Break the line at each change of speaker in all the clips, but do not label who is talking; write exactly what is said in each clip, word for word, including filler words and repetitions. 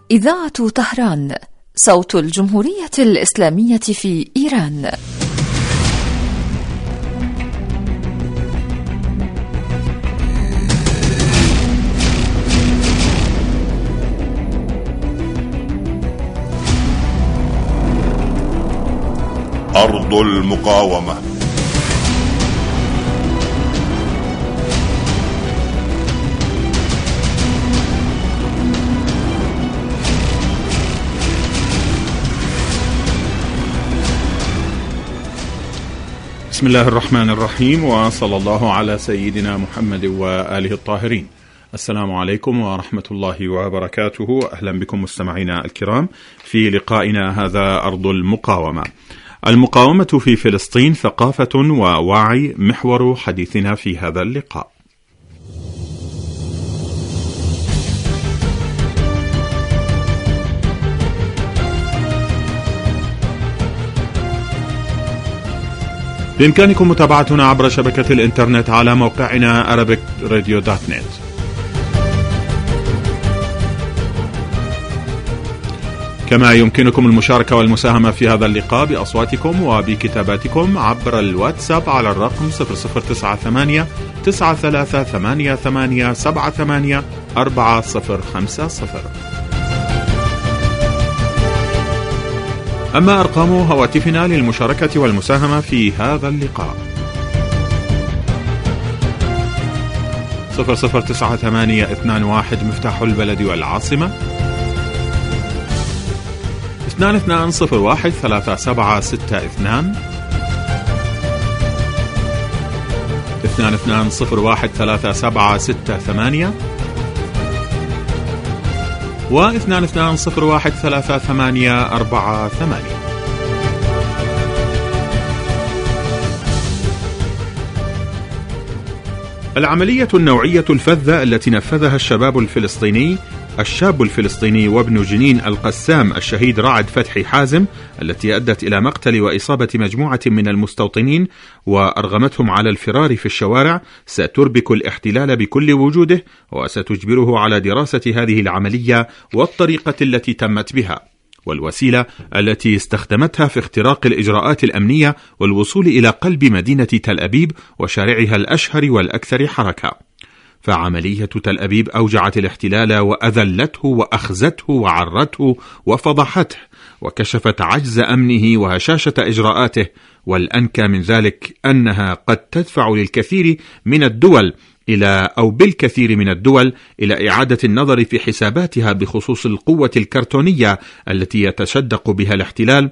إذاعة طهران، صوت الجمهورية الإسلامية في إيران.
أرض المقاومة.
بسم الله الرحمن الرحيم، وصلى الله على سيدنا محمد وآله الطاهرين. السلام عليكم ورحمة الله وبركاته. أهلا بكم مستمعينا الكرام في لقائنا هذا أرض المقاومة. المقاومة في فلسطين ثقافة ووعي محور حديثنا في هذا اللقاء. بإمكانكم متابعتنا عبر شبكة الإنترنت على موقعنا arabic radio dot net. كما يمكنكم المشاركة والمساهمة في هذا اللقاء بأصواتكم وبكتاباتكم عبر الواتساب على الرقم صفر صفر تسعة ثمانية تسعة ثلاثة ثمانية ثمانية سبعة ثمانية أربعة صفر خمسة صفر. أما أرقام هواتفنا للمشاركة والمساهمة في هذا اللقاء: صفر صفر تسعة ثمانية اثنان واحد مفتاح البلد والعاصمة، اثنان اثنان صفر واحد ثلاثة سبعة ستة اثنان، اثنان اثنان صفر واحد ثلاثة سبعة ستة ثمانية، واثنان اثنان صفر واحد ثلاثة ثمانية أربعة ثمانية. العملية النوعية الفذة التي نفذها الشباب الفلسطيني الشاب الفلسطيني وابن جنين القسام الشهيد رعد فتحي حازم، التي أدت إلى مقتل وإصابة مجموعة من المستوطنين وأرغمتهم على الفرار في الشوارع، ستربك الاحتلال بكل وجوده، وستجبره على دراسة هذه العملية والطريقة التي تمت بها والوسيلة التي استخدمتها في اختراق الإجراءات الأمنية والوصول إلى قلب مدينة تل أبيب وشارعها الأشهر والأكثر حركة. فعملية تل أبيب أوجعت الاحتلال وأذلته وأخزته وعرته وفضحته، وكشفت عجز أمنه وهشاشة إجراءاته، والأنكى من ذلك أنها قد تدفع للكثير من الدول إلى أو بالكثير من الدول إلى إعادة النظر في حساباتها بخصوص القوة الكرتونية التي يتشدق بها الاحتلال،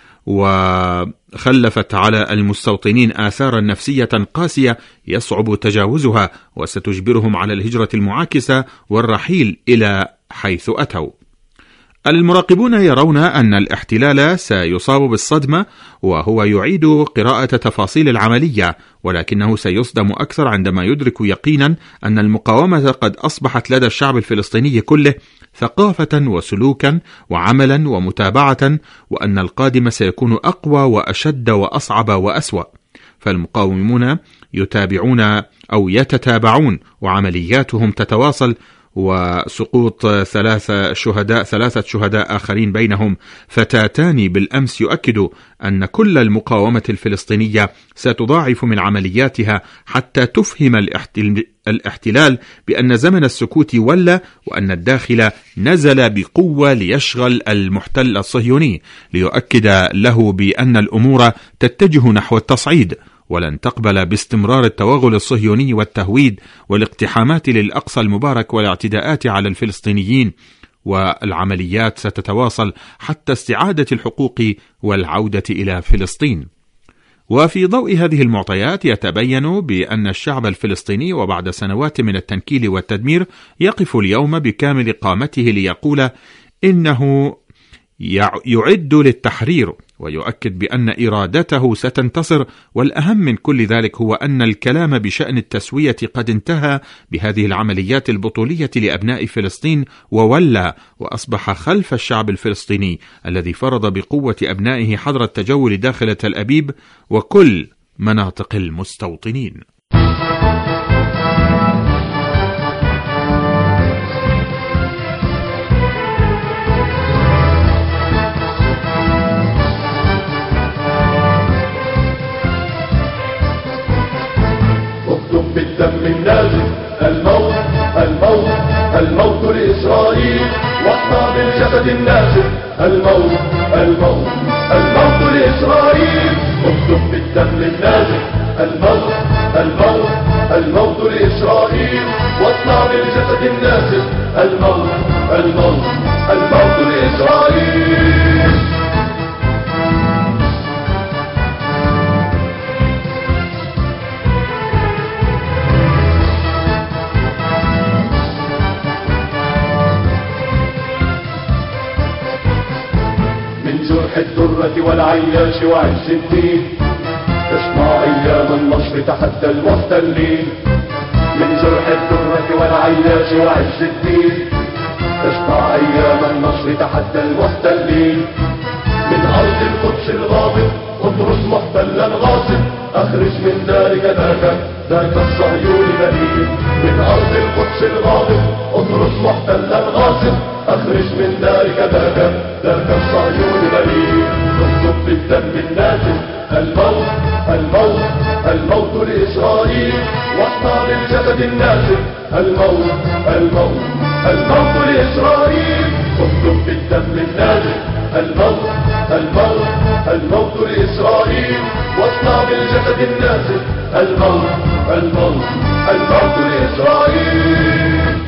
وخلفت على المستوطنين آثارا نفسية قاسية يصعب تجاوزها، وستجبرهم على الهجرة المعاكسة والرحيل إلى حيث أتوا. المراقبون يرون أن الاحتلال سيصاب بالصدمة وهو يعيد قراءة تفاصيل العملية، ولكنه سيصدم أكثر عندما يدرك يقينا أن المقاومة قد أصبحت لدى الشعب الفلسطيني كله ثقافة وسلوكا وعملا ومتابعة، وأن القادم سيكون أقوى وأشد وأصعب وأسوأ. فالمقاومون يتابعون أو يتتابعون وعملياتهم تتواصل، وسقوط ثلاثة شهداء ثلاثة شهداء آخرين بينهم فتاتان بالأمس يؤكد أن كل المقاومة الفلسطينية ستضاعف من عملياتها حتى تفهم الاحتلال بأن زمن السكوت ولى، وأن الداخل نزل بقوة ليشغل المحتل الصهيوني، ليؤكد له بأن الأمور تتجه نحو التصعيد، ولن تقبل باستمرار التوغل الصهيوني والتهويد والاقتحامات للأقصى المبارك والاعتداءات على الفلسطينيين، والعمليات ستتواصل حتى استعادة الحقوق والعودة إلى فلسطين. وفي ضوء هذه المعطيات يتبين بأن الشعب الفلسطيني وبعد سنوات من التنكيل والتدمير يقف اليوم بكامل قامته ليقول إنه يعد للتحرير، ويؤكد بأن إرادته ستنتصر. والأهم من كل ذلك هو أن الكلام بشأن التسوية قد انتهى بهذه العمليات البطولية لأبناء فلسطين وولى، وأصبح خلف الشعب الفلسطيني الذي فرض بقوة أبنائه حظر التجول داخل تل أبيب وكل مناطق المستوطنين.
بالجسد الناسف. الموت الموت الموت لإسرائيل، اكتب بالدم النازف. الموت الموت الموت لإسرائيل، واصنع بالجسد الناسف. الموت الموت الموت لإسرائيل. من جرح الدرة والعياش وعز الدين، تصنع أيام النصر تحدى المحتلين. من جرح الدرة والعياش وعز الدين، تصنع أيام النصر تحدى المحتلين. من أرض القدس الغاضب اطرس محتلا غاصب، أخرج من دارك ذاك ذاك الصهيوني دليل. من أرض القدس الغاضب اطرس محتلا غاصب، أخرج من دارك ذاك ذاك الصهيوني دليل. اكتب بالدم النازف. الموت الموت الموت لإسرائيل، واصنع بالجسد الناسف. الموت الموت الموت لإسرائيل، اكتب بالدم النازف. الموت الموت الموت لإسرائيل، واصنع بالجسد الناسف. الموت الموت الموت لإسرائيل.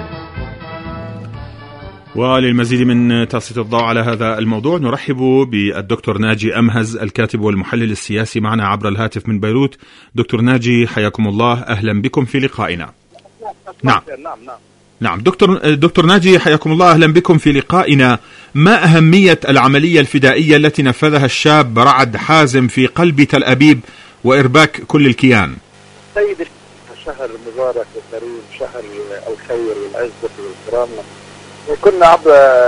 وللمزيد من تسليط الضوء على هذا الموضوع نرحب بالدكتور ناجي أمهز الكاتب والمحلل السياسي معنا عبر الهاتف من بيروت. دكتور ناجي حياكم الله، أهلا بكم في لقائنا. نعم نعم نعم نعم دكتور دكتور ناجي حياكم الله، أهلا بكم في لقائنا. ما أهمية العملية الفدائية التي نفذها الشاب رعد حازم في قلب تل أبيب وإرباك كل الكيان؟
سيد شهر مبارك وكريم، شهر الخير والعزة والكرامة. كنا عبر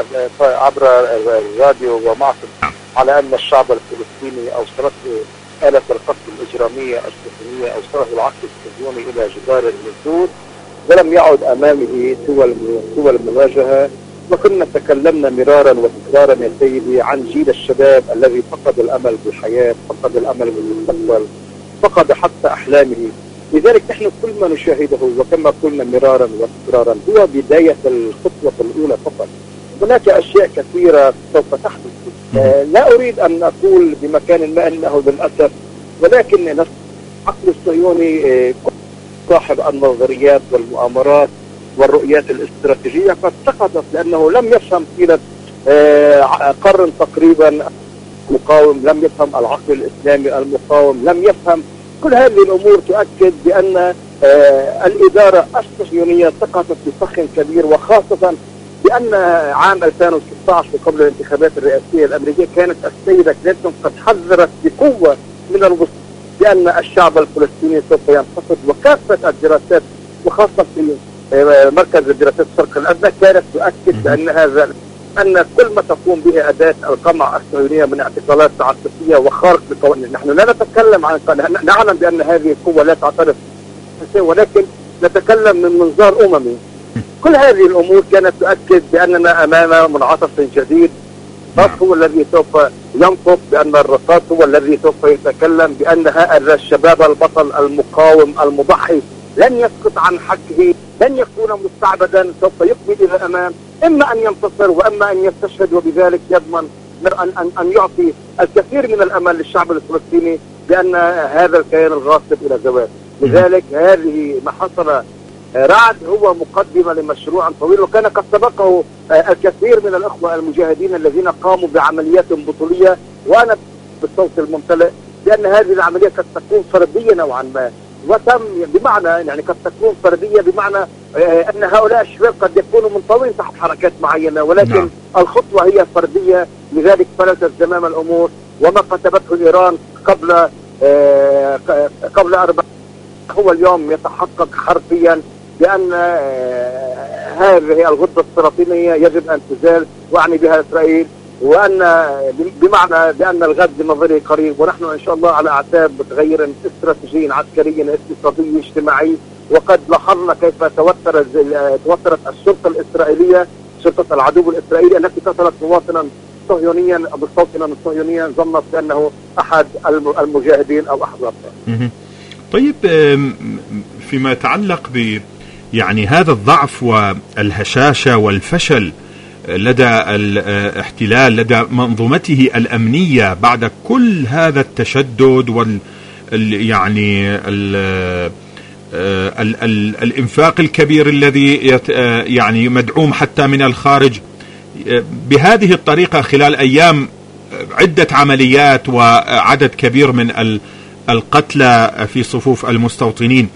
عبر الراديو ومعكم على أن الشعب الفلسطيني أوصلته آلة القتل الإجرامية الصهيونية، أوصله العقل الصهيوني إلى جدار النفوذ، ولم يعد أمامه سوى سوى المواجهة. وكنا تكلمنا مرارا وتكرارا يا سيدي عن جيل الشباب الذي فقد الأمل بالحياة، فقد الأمل بالمستقبل، فقد حتى أحلامه. لذلك نحن كل ما نشاهده وكما قلنا مرارا وتكرارا هو بداية الخطوة الأولى فقط. هناك أشياء كثيرة سوف تحدث. آه لا أريد أن أقول بمكان ما أنه للأسف، ولكن العقل الصهيوني آه صاحب النظريات والمؤامرات والرؤيات الاستراتيجية قد سقطت، لأنه لم يفهم طيلة آه قرن تقريبا المقاوم، لم يفهم العقل الإسلامي المقاوم، لم يفهم كل هذه الأمور. تؤكد بأن آه الإدارة الصهيونية سقطت بفخ كبير، وخاصة بأن عام ألفين وستة عشر وقبل الانتخابات الرئاسية الأمريكية كانت السيدة كلينتون قد حذرت بقوة من الوصول بأن الشعب الفلسطيني سوف ينتفض. وكافة الدراسات وخاصة في آه مركز الدراسات الشرق الأدنى كانت تؤكد بأن هذا أن كل ما تقوم به أداة القمع الصهيونية من اعتقالات تعسفية وخارق لقوانين. نحن لا نتكلم عن، نعلم بأن هذه القوة لا تعترف، ولكن نتكلم من منظار أممي. كل هذه الأمور كانت تؤكد بأننا أمام منعطف جديد. الرصاص هو الذي سوف ينطق، بأن الرصاص هو الذي سوف يتكلم، بأن هذا الشباب البطل المقاوم المضحي لن يسقط عن حقه، لن يكون مستعبدا، سوف يقبل إلى الأمام، إما أن ينتصر وإما أن يستشهد، وبذلك يضمن أن, أن, أن يعطي الكثير من الأمل للشعب الفلسطيني بأن هذا الكيان الغاصب إلى زوال. لذلك هذه ما حصل رعد هو مقدمة لمشروع طويل، وكان قد سبقه الكثير من الأخوة المجاهدين الذين قاموا بعمليات بطولية. وأنا بالصوت الممتلئ بأن هذه العملية قد تكون فردية نوعا ما، وتم بمعنى يعني قد تكون فردية بمعنى أن هؤلاء الشباب قد يكونوا منطوين تحت حركات معينة، ولكن نعم. الخطوة هي فردية. لذلك فلتت زمام الأمور، وما كتبته إيران قبل قبل أربع هو اليوم يتحقق حرفيا بأن هذه الغدة السرطانية يجب أن تزال، وأعني بها إسرائيل، وأن بمعنى بأن الغد بنظري قريب، ونحن إن شاء الله على أعتاب تغير استراتيجي عسكري اقتصادي اجتماعي. وقد لاحظنا كيف توتر توترت الشرطة الإسرائيلية، شرطة العدو الإسرائيلي التي قتلت مواطنا صهيونيا مستوطنا صهيونيا ظنت بأنه أحد المجاهدين أو أحد الأبطال.
طيب، فيما يتعلق ب يعني هذا الضعف والهشاشة والفشل لدى الاحتلال، لدى منظومته الأمنية بعد كل هذا التشدد وال يعني ال ال ال الإنفاق الكبير الذي يعني مدعوم حتى من الخارج بهذه الطريقة خلال أيام عدة عمليات وعدد كبير من القتلى في صفوف المستوطنين،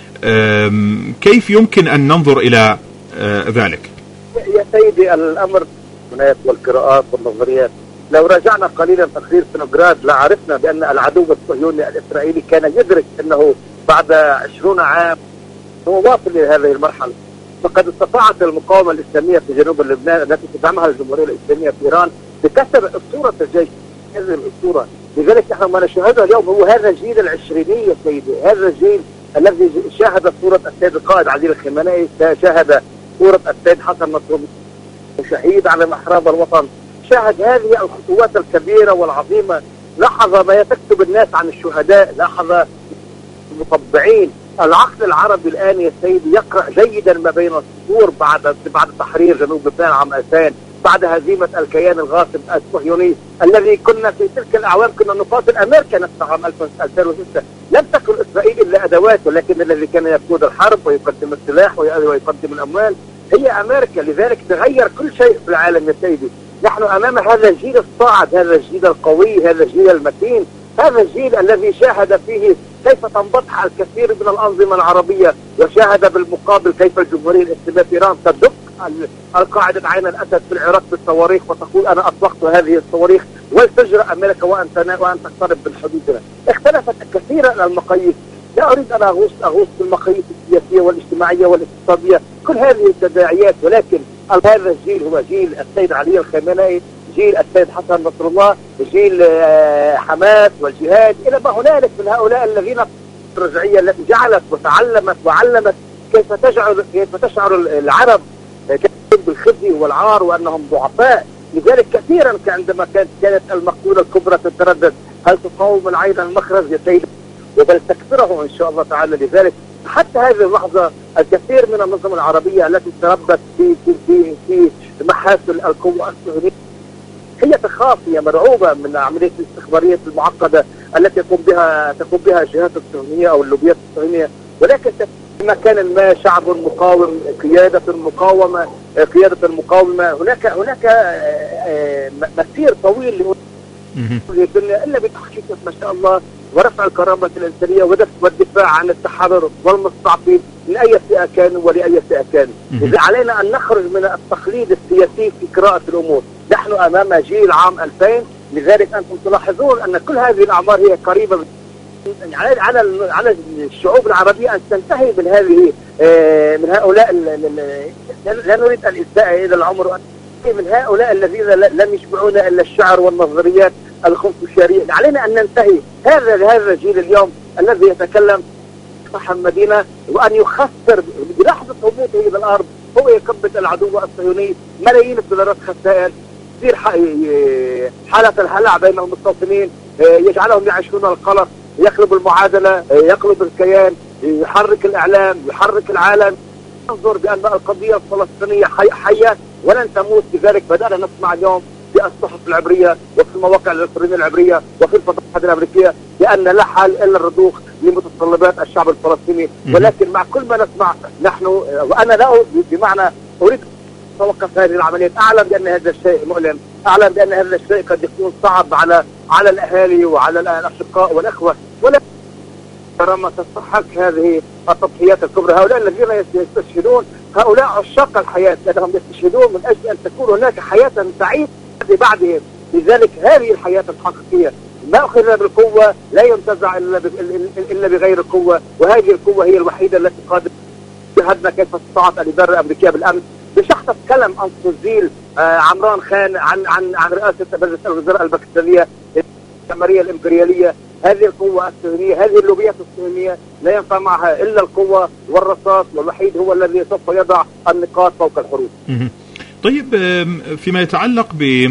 كيف يمكن أن ننظر إلى ذلك؟
يا سيدي الأمر والقراءات والنظريات، لو رجعنا قليلا تقرير سنوغراد لعرفنا بأن العدو الصهيوني الإسرائيلي كان يدرك أنه بعد عشرون عام هو واصل لهذه المرحلة، فقد استطاعت المقاومة الإسلامية في جنوب لبنان التي تدعمها الجمهورية الإسلامية في إيران بكسر أسطورة الجيش، هذه الأسطورة. لذلك نحن ما نشاهده اليوم هو هذا الجيل العشريني يا سيدي، هذا الجيل الذي شاهد صورة السيد القائد علي الخامنئي، شاهد صورة السيد حسن نصر الله شهيد على محراب الوطن، شاهد هذه الخطوات الكبيرة والعظيمة، لاحظ ما تكتب الناس عن الشهداء، لاحظ المطبعين. العقل العربي الآن يا سيدي يقرأ جيدا ما بين السطور بعد بعد تحرير جنوب لبنان عام ألفين، بعد هزيمة الكيان الغاصب الصهيوني الذي كنا في تلك الأعوام كنا نقاتل أمريكا نفسها عام ألفين وستة، لم تكن إسرائيل إلا أدوات، ولكن الذي كان يقود الحرب ويقدم السلاح ويقدم الأموال هي أمريكا. لذلك تغير كل شيء في العالم يا سيدي. نحن أمام هذا الجيل الصاعد، هذا الجيل القوي، هذا الجيل المتين، هذا الجيل الذي شاهد فيه كيف تنبطح الكثير من الأنظمة العربية، وشاهد بالمقابل كيف الجمهورية الإسلامية في إيران تدق القاعدة عين الأسد في العراق بالصواريخ وتقول أنا أطلقت هذه الصواريخ ولتجرأ أمريكا وأن وأن تقترب من حدودنا. اختلفت كثيرا المقاييس، لا أريد أن أغوص أغوص في المقاييس السياسية والاجتماعية والاقتصادية، كل هذه التداعيات، ولكن هذا الجيل هو جيل السيد علي الخامنئي، جيل السيد حسن نصر الله، جيل حماس والجهاد إلى ما هنالك من هؤلاء الذين الرجعية التي جعلت وتعلمت وعلمت كيف تشعر كيف تشعر العرب بالخزي والعار وأنهم ضعفاء. لذلك كثيرا عندما كانت كانت المقولة الكبرى تتردد هل تقاوم العين المخرج يا سيدي وبل تكسره إن شاء الله تعالى. لذلك حتى هذه اللحظة الكثير من النظم العربية التي تربت في في في, في محافل القوة الصهيونية هي تخاف، هي مرعوبة من عملية الاستخبارية المعقدة التي تقوم بها تقوم بها الجهات الصهيونية أو اللوبيات الصهيونية. ولكن في مكان ما شعب مقاوم، قيادة المقاومة، قيادة المقاومة، هناك هناك مسير طويل للدنيا إلا بتحقيق ما شاء الله ورفع الكرامة الإنسانية والدفاع عن التحرر والمستضعفين من أي فئة كانوا ولأي فئة كانوا. إذا علينا أن نخرج من التقليد السياسي في قراءة الأمور. نحن أمام جيل عام ألفين، لذلك أنتم تلاحظون أن كل هذه الأعمار هي قريبة من على على على الشعوب العربية أن تنتهي من هذه من هؤلاء. لا نريد أن إساءة إلى العمر، من هؤلاء الذين لم يشبعونا إلا الشعر والنظريات الخنفشارية. علينا أن ننتهي هذا هذا الجيل اليوم الذي يتكلم صح المدينة وأن يخسر بلحظة هبوطه إلى الأرض هو يكبد العدو الصهيوني ملايين الدولارات خسائر، تصير حالة الهلع بين المستوطنين، يجعلهم يعيشون القلق، يقلب المعادلة، يقلب الكيان، يحرك الإعلام، يحرك العالم، ينظر بأن القضية الفلسطينية حي حية ولن تموت. لذلك بدأنا نسمع اليوم في الصحف العبرية وفي المواقع الإلكترونية العبرية وفي الفضائيات الأمريكية بأن لا حل إلا الرضوخ لمتطلبات الشعب الفلسطيني. ولكن مع كل ما نسمع نحن، وأنا لا بمعنى أريد توقف هذه العمليات، أعلم بأن هذا الشيء مؤلم، أعلم بأن هذا الشيء قد يكون صعب على على الأهالي وعلى الأشقاء والأخوة، ولكن لما تستحق هذه التضحيات الكبرى. هؤلاء الذين يستشهدون هؤلاء عشاق الحياة، لأنهم يستشهدون من أجل أن تكون هناك حياة سعيدة بعدهم. لذلك هذه الحياة الحقيقية ما أخذ بالقوة لا ينتزع إلا بغير القوة، وهذه القوة هي الوحيدة التي قادرة. شاهدنا كيف استطاعت الإدارة الأمريكية بالأمس بشحطة كلام عن تنزيل آه عمران خان عن عن عن رئاسة مجلس الوزراء الباكستانية العمرية الإمبريالية. هذه القوة الصهيونية، هذه اللوبيات الصهيونية لا ينفع معها إلا القوة والرصاص، والوحيد هو الذي سوف يضع النقاط فوق الحروف.
طيب، فيما يتعلق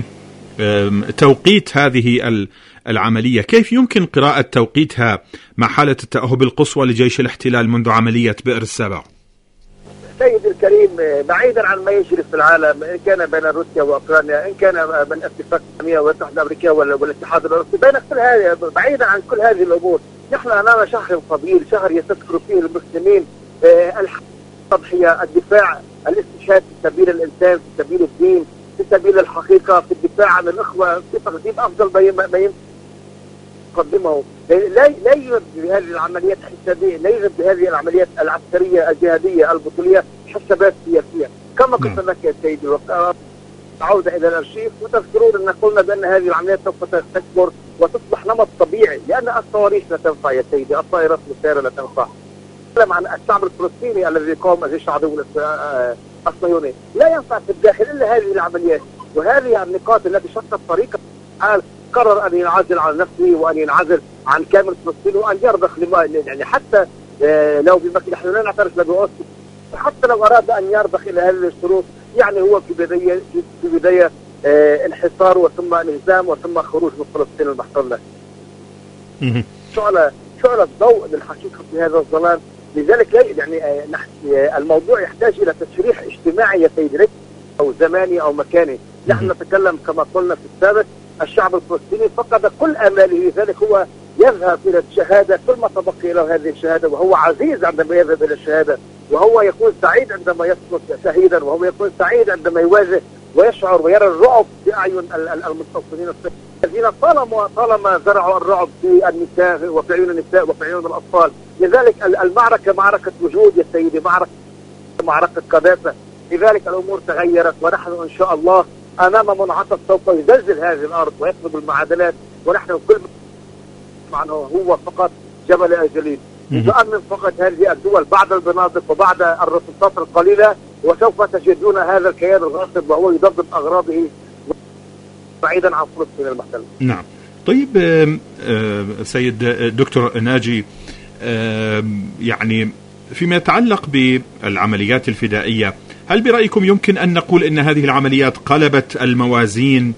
بتوقيت هذه العملية، كيف يمكن قراءة توقيتها مع حالة التأهب القصوى لجيش الاحتلال منذ عملية بئر السبع؟
سيدي الكريم بعيدا عن ما يجري في العالم، إن كان بين روسيا وأوكرانيا، إن كان بين اتفاق الأممية والاتحاد الأمريكي والاتحاد الأوروبي، بين كل هذه، بعيدا عن كل هذه الأمور، نحن أمام شهر فضيل، شهر يستذكر فيه المسلمين التضحية، الدفاع، الاستشهاد في سبيل الإنسان، في سبيل الدين، في سبيل الحقيقة، في الدفاع عن الإخوة، في تقديم أفضل ما يمكن يقدمه. لا لا يوجد بهذه العمليات الحسابية، لا يوجد بهذه العمليات العسكرية الجهادية البطولية حسابات سياسية. كما قلت لك يا سيدي، عودة إلى الأرشيف وتذكرون أن قلنا بأن هذه العمليات سوف تكبر وتصبح نمط طبيعي، لأن الصواريخ لا تنفع يا سيدي، الطائرات السيارة لا تنفع. نتكلم عن الشعب الفلسطيني الذي يقاوم الجيش العدو الصهيوني، لا ينفع في الداخل إلا هذه العمليات، وهذه النقاط التي شتت طريقة الحال. قرر أن ينعزل عن نفسه وأن ينعزل عن كامل فلسطين وأن يرضخ لما، يعني حتى لو بمكان، نحن لا نعترف بأوسلو، حتى لو أراد أن يرضخ إلى هذه الشروط، يعني هو في بداية في بداية انحصار وثم انهزام وثم خروج من فلسطين المحتلة. شعلة شعلة ضوء للحقيقة في هذا الظلام. لذلك يعني الموضوع يحتاج إلى تشريح اجتماعي يا سيدي، أو زماني أو مكاني. نحن نتكلم كما قلنا في السابق، الشعب الفلسطيني فقد كل آماله، لذلك هو يذهب إلى الشهادة كل ما تبقي له هذه الشهادة، وهو عزيز عندما يذهب إلى الشهادة، وهو يكون سعيد عندما يسقط شهيدا، وهو يكون سعيد عندما يواجه ويشعر ويرى الرعب في أعين المستوطنين الذين طالما طالما زرعوا الرعب في النساء وفي عيون النساء وفي عيون الأطفال. لذلك المعركة معركة وجود يا سيدي، معركة معركة قذافة. لذلك الأمور تغيرت، ونحن إن شاء الله أمام منعطف سوف يزلزل هذه الأرض ويقلب المعادلات، ونحن كل معنى هو فقط جبل الجليل. نؤمن فقط هذه الدول بعد البنادق وبعد الرصاصات القليلة، وسوف تجدون هذا الكيان الغاصب وهو يضبط أغراضه بعيدا عن فلسطين المحتلة.
نعم. طيب سيد دكتور ناجي، يعني فيما يتعلق بالعمليات الفدائية، هل برأيكم يمكن أن نقول أن هذه العمليات قلبت الموازين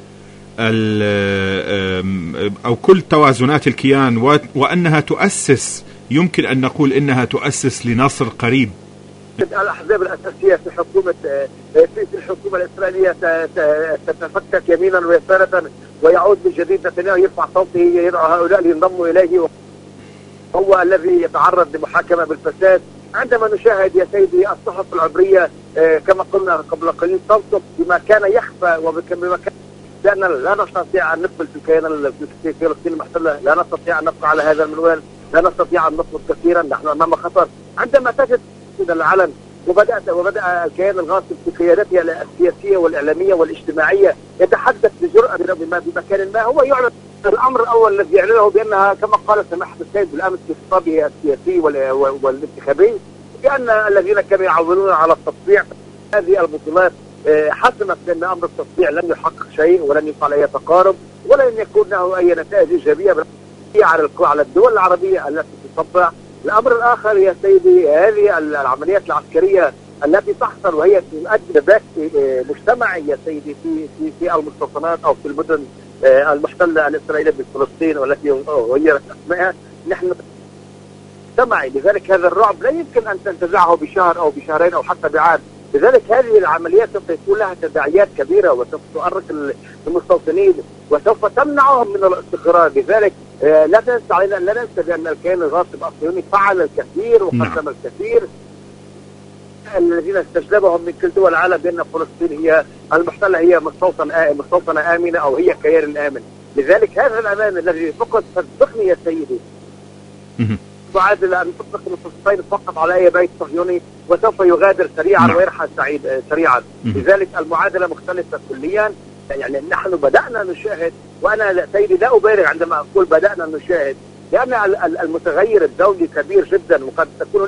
أو كل توازنات الكيان، وأنها تؤسس، يمكن أن نقول أنها تؤسس لنصر قريب؟
الأحزاب الأساسية في حكومة في الحكومة الإسرائيلية تتفكك يمينا ويسارا، ويعود من جديد نتنياهو يرفع صوته يدعو هؤلاء لينضموا إليه، هو الذي يتعرض لمحاكمة بالفساد. عندما نشاهد يا سيدي الصحف العبرية كما قلنا قبل قليل تنطق بما كان يخفى وبما كان، لأن لا نستطيع أن نقبل في الكيان في فلسطين المحتلة، لا نستطيع أن نبقى على هذا المنوال، لا نستطيع أن نطلب كثيرا، نحن أمام خطر. عندما تجد العلن وبدأت وبدأ الكيان الغاصب في قيادته السياسية والإعلامية والاجتماعية يتحدث بجرأة بمكان ما، هو يعلن الأمر الأول الذي يعلنه بأنها كما قال سماحة السيد بالأمس في خطابه السياسي والانتخابي، بأن الذين كانوا يعولون على التطبيع هذه البطولات حسمت بأن أمر التطبيع لن يحقق شيء ولن يفعل أي تقارب ولن يكون له أي نتائج إيجابية على على الدول العربية التي تطبع. الأمر الآخر يا سيدي، هذه العمليات العسكرية التي تحصل وهي تؤدي بث مجتمعي يا سيدي في في في المستوطنات أو في المدن المحتلة الإسرائيلية بفلسطين والتي غيرت أسمائها، نحن مجتمعي. لذلك هذا الرعب لا يمكن أن تنتزعه بشهر أو بشهرين أو حتى بعام. لذلك هذه العمليات سوف يكون لها تداعيات كبيرة وسوف تؤرق المستوطنين وسوف تمنعهم من الاستقرار. لذلك لا تنسى علينا لا ننسى بأن الكيان الغاصب الصهيوني فعل الكثير وقدم الكثير، الذين استجلبهم من كل دول العالم بأن فلسطين هي المحتلة هي مستوطنة مستوطنة آمنة أو هي كيان آمن. لذلك هذا الأمان الذي فقط صدقني يا سيدي معادل أن تطلق فلسطين فقط على أي بيت صهيوني وسوف يغادر سريعا ويرحل سعيد سريعا. لذلك المعادلة مختلفة كليا. يعني نحن بدأنا نشاهد، وأنا سيدي لا أبالغ عندما أقول بدأنا نشاهد، لأن المتغير الدولي كبير جدا وقد تكون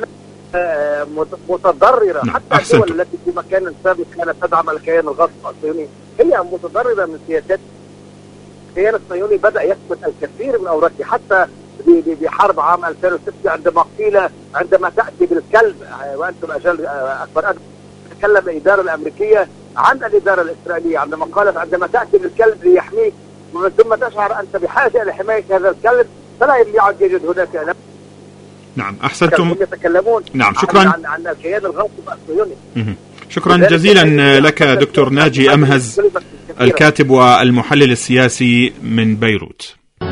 متضررة. حتى الدول التي في مكان سابق كانت تدعم الكيان الغاصب الصهيوني هي متضررة من سياسات الكيان الصهيوني. بدأ يثبت الكثير من أوراقه حتى بحرب عام ألفين وستة عندما قيل عندما تأتي بالكلب وأنتم أجل أكبر أدب تتكلم الإدارة الأمريكية عن الإدارة الإسرائيلية عندما قالت عندما تأتي بالكلب ليحميك ومن ثم تشعر أنت بحاجة إلى حماية هذا الكلب فلا يعد يجد هناك.
نعم أحسنتم.
يتكلمون
نعم شكرا
عن, عن الكيان الغربي الصهيوني.
شكرا جزيلا لك دكتور ناجي أمهز الكاتب والمحلل السياسي من بيروت.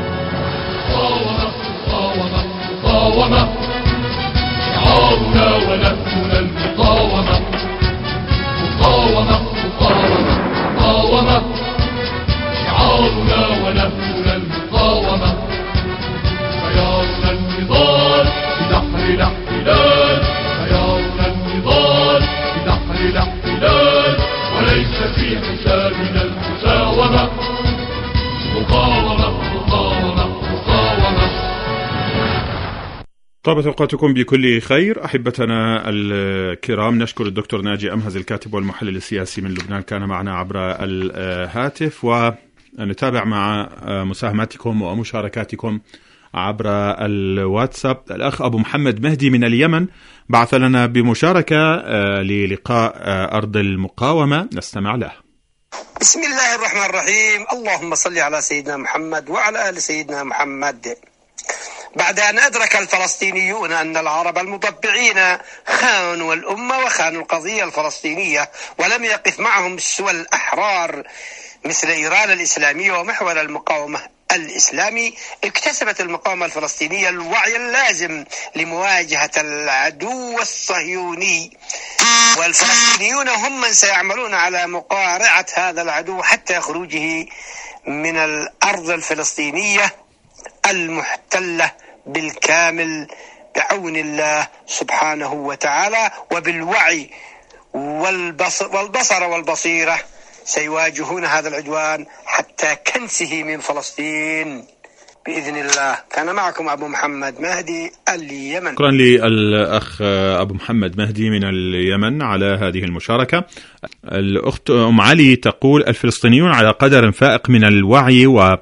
طابت أوقاتكم بكل خير أحبتنا الكرام. نشكر الدكتور ناجي أمهز الكاتب والمحلل السياسي من لبنان، كان معنا عبر الهاتف، ونتابع مع مساهماتكم ومشاركاتكم عبر الواتساب. الأخ أبو محمد مهدي من اليمن بعث لنا بمشاركة للقاء أرض المقاومة، نستمع له.
بسم الله الرحمن الرحيم. اللهم صل على سيدنا محمد وعلى آل سيدنا محمد. بعد أن أدرك الفلسطينيون أن العرب المطبعين خانوا الأمة وخانوا القضية الفلسطينية ولم يقف معهم سوى الأحرار مثل إيران الإسلامية ومحور المقاومة الإسلامي، اكتسبت المقاومة الفلسطينية الوعي اللازم لمواجهة العدو الصهيوني، والفلسطينيون هم من سيعملون على مقارعة هذا العدو حتى خروجه من الأرض الفلسطينية المحتلة بالكامل بعون الله سبحانه وتعالى، وبالوعي والبصر, والبصر والبصيرة سيواجهون هذا العدوان حتى كنسه من فلسطين بإذن الله. كان معكم أبو محمد مهدي اليمن.
شكرا للأخ أبو محمد مهدي من اليمن على هذه المشاركة. الأخت أم علي تقول: الفلسطينيون على قدر فائق من الوعي و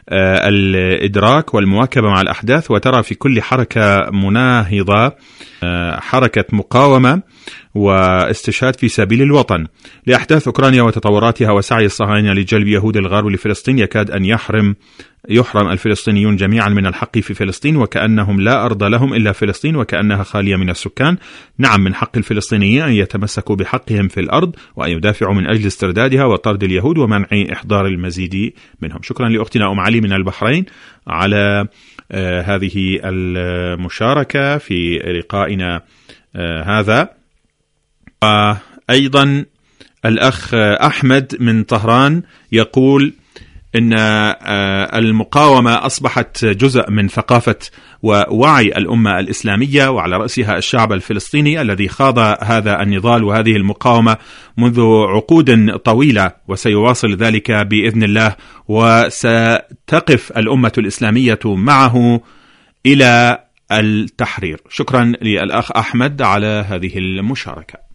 الإدراك والمواكبة مع الأحداث، وترى في كل حركة مناهضة حركة مقاومة واستشهاد في سبيل الوطن. لأحداث أوكرانيا وتطوراتها وسعي الصهاينة لجلب يهود الغرب لفلسطين يكاد أن يحرم يحرم الفلسطينيون جميعا من الحق في فلسطين، وكأنهم لا أرض لهم إلا فلسطين وكأنها خالية من السكان. نعم، من حق الفلسطينيين أن يتمسكوا بحقهم في الأرض وأن يدافعوا من أجل استردادها وطرد اليهود ومنع إحضار المزيد منهم. شكرا لأختنا أم علي من البحرين على آه هذه المشاركة في لقائنا آه هذا. وأيضا الأخ أحمد من طهران يقول إن المقاومة أصبحت جزء من ثقافة ووعي الأمة الإسلامية، وعلى رأسها الشعب الفلسطيني الذي خاض هذا النضال وهذه المقاومة منذ عقود طويلة، وسيواصل ذلك بإذن الله، وستقف الأمة الإسلامية معه إلى التحرير. شكرا للأخ أحمد على هذه المشاركة.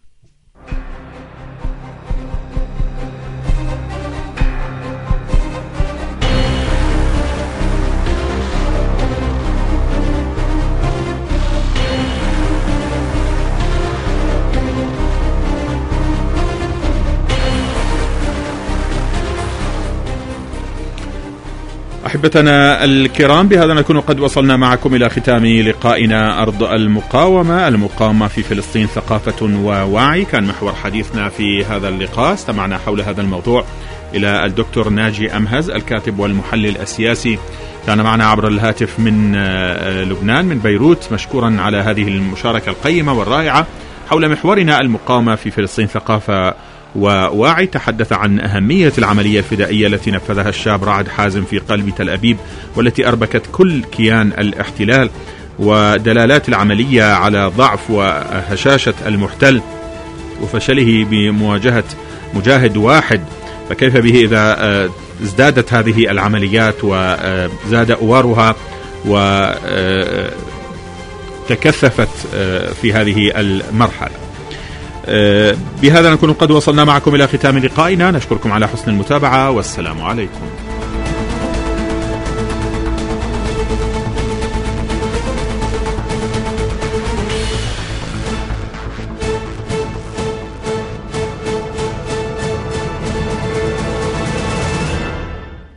أحبتنا الكرام، بهذا نكون قد وصلنا معكم إلى ختام لقائنا أرض المقاومة. المقاومة في فلسطين ثقافة ووعي كان محور حديثنا في هذا اللقاء. استمعنا حول هذا الموضوع إلى الدكتور ناجي أمهز الكاتب والمحلل السياسي، كان معنا عبر الهاتف من لبنان من بيروت. مشكورا على هذه المشاركة القيمة والرائعة حول محورنا المقاومة في فلسطين ثقافة وواعي. تحدث عن أهمية العملية الفدائية التي نفذها الشاب رعد حازم في قلب تل أبيب، والتي أربكت كل كيان الاحتلال، ودلالات العملية على ضعف وهشاشة المحتل وفشله بمواجهة مجاهد واحد. فكيف به إذا ازدادت هذه العمليات وزاد أوارها وتكثفت في هذه المرحلة. بهذا نكون قد وصلنا معكم إلى ختام لقائنا. نشكركم على حسن المتابعة، والسلام عليكم.